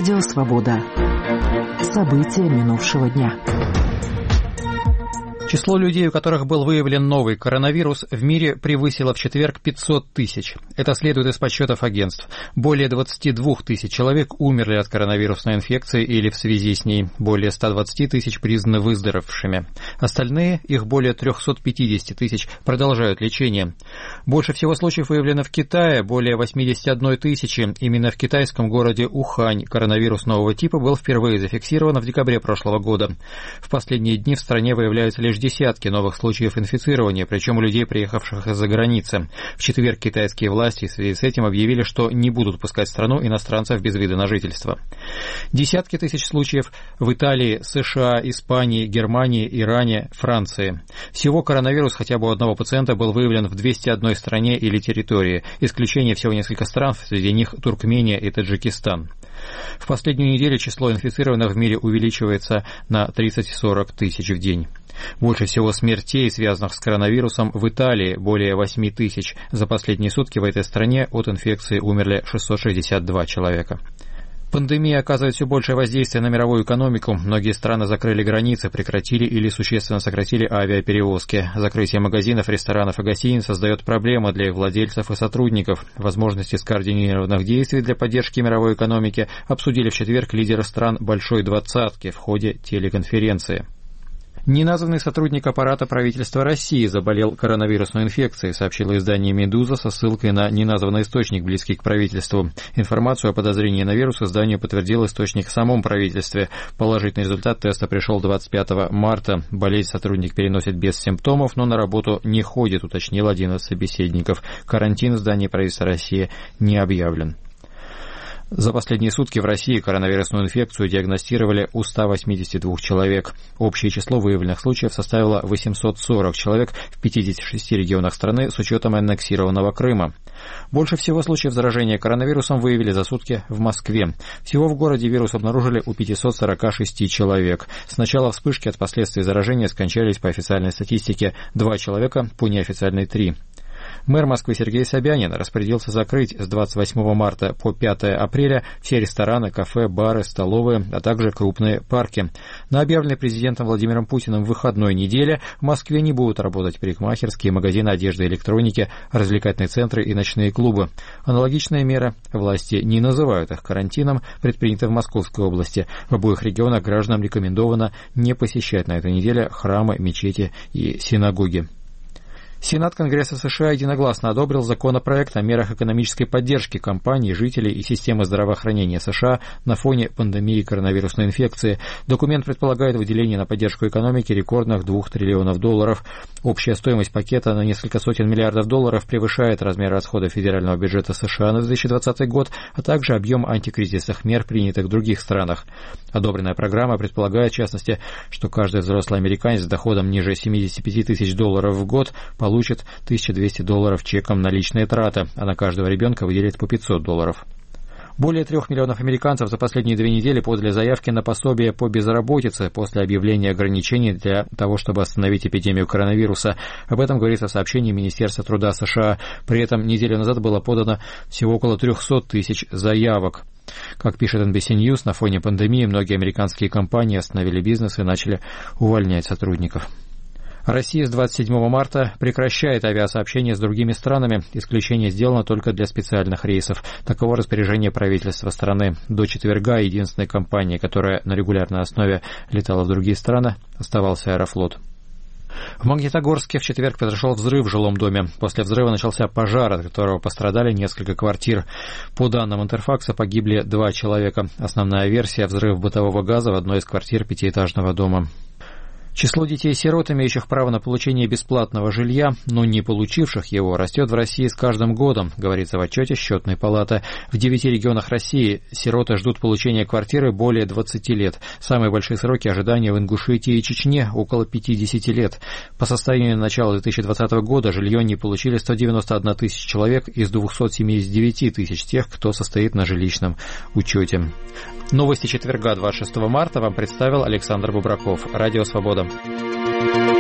Радио «Свобода». События минувшего дня. Число людей, у которых был выявлен новый коронавирус, в мире превысило в четверг 500 тысяч. Это следует из подсчетов агентств. Более 22 тысяч человек умерли от коронавирусной инфекции или в связи с ней. Более 120 тысяч признаны выздоровевшими. Остальные, их более 350 тысяч, продолжают лечение. Больше всего случаев выявлено в Китае, более 81 тысячи. Именно в китайском городе Ухань коронавирус нового типа был впервые зафиксирован в декабре прошлого года. В последние дни в стране выявляются лишь десятки новых случаев инфицирования, причем у людей, приехавших из-за границы. В четверг китайские власти в связи с этим объявили, что не будут пускать в страну иностранцев без вида на жительство. Десятки тысяч случаев в Италии, США, Испании, Германии, Иране, Франции. Всего коронавирус хотя бы у одного пациента был выявлен в 201 стране или территории. Исключение всего несколько стран, среди них Туркмения и Таджикистан. В последнюю неделю число инфицированных в мире увеличивается на 30-40 тысяч в день. Больше всего смертей, связанных с коронавирусом, в Италии, более 8 тысяч. За последние сутки в этой стране от инфекции умерли 662 человека. Пандемия оказывает все большее воздействие на мировую экономику. Многие страны закрыли границы, прекратили или существенно сократили авиаперевозки. Закрытие магазинов, ресторанов и гостиниц создает проблемы для их владельцев и сотрудников. Возможности скоординированных действий для поддержки мировой экономики обсудили в четверг лидеры стран Большой Двадцатки в ходе телеконференции. Неназванный сотрудник аппарата правительства России заболел коронавирусной инфекцией, сообщило издание «Медуза» со ссылкой на неназванный источник, близкий к правительству. Информацию о подозрении на вирус изданию подтвердил источник в самом правительстве. Положительный результат теста пришел 25 марта. Болезнь сотрудник переносит без симптомов, но на работу не ходит, уточнил один из собеседников. Карантин в здании правительства России не объявлен. За последние сутки в России коронавирусную инфекцию диагностировали у 182 человек. Общее число выявленных случаев составило 840 человек в 56 регионах страны с учетом аннексированного Крыма. Больше всего случаев заражения коронавирусом выявили за сутки в Москве. Всего в городе вирус обнаружили у 546 человек. С начала вспышки от последствий заражения скончались по официальной статистике 2 человека, по неофициальной 3. Мэр Москвы Сергей Собянин распорядился закрыть с 28 марта по 5 апреля все рестораны, кафе, бары, столовые, а также крупные парки. На объявленной президентом Владимиром Путиным выходной неделе в Москве не будут работать парикмахерские, магазины одежды и электроники, развлекательные центры и ночные клубы. Аналогичные меры, власти не называют их карантином, предприняты в Московской области. В обоих регионах гражданам рекомендовано не посещать на этой неделе храмы, мечети и синагоги. Сенат Конгресса США единогласно одобрил законопроект о мерах экономической поддержки компаний, жителей и системы здравоохранения США на фоне пандемии коронавирусной инфекции. Документ предполагает выделение на поддержку экономики рекордных $2 триллионов. Общая стоимость пакета на несколько сотен миллиардов долларов превышает размер расходов федерального бюджета США на 2020 год, а также объем антикризисных мер, принятых в других странах. Одобренная программа предполагает, в частности, что каждый взрослый американец с доходом ниже $75 тысяч в год получит $1200 чеком на личные траты, а на каждого ребенка выделят по $500. Более 3 миллионов американцев за последние 2 недели подали заявки на пособие по безработице после объявления ограничений для того, чтобы остановить эпидемию коронавируса. Об этом говорится в сообщении Министерства труда США. При этом неделю назад было подано всего около 300 тысяч заявок. Как пишет NBC News, на фоне пандемии многие американские компании остановили бизнес и начали увольнять сотрудников. Россия с 27 марта прекращает авиасообщение с другими странами. Исключение сделано только для специальных рейсов. Таково распоряжение правительства страны. До четверга единственной компанией, которая на регулярной основе летала в другие страны, оставался Аэрофлот. В Магнитогорске в четверг произошел взрыв в жилом доме. После взрыва начался пожар, от которого пострадали несколько квартир. По данным Интерфакса, погибли 2 человека. Основная версия — взрыв бытового газа в одной из квартир 5-этажного дома. Число детей-сирот, имеющих право на получение бесплатного жилья, но не получивших его, растет в России с каждым годом, говорится в отчете Счетной палаты. В 9 регионах России сироты ждут получения квартиры более 20 лет. Самые большие сроки ожидания в Ингушетии и Чечне – около 50 лет. По состоянию на начало 2020 года жилье не получили 191 тысяча человек из 279 тысяч тех, кто состоит на жилищном учете. Новости четверга, 26 марта, вам представил Александр Бубраков. Радио «Свобода».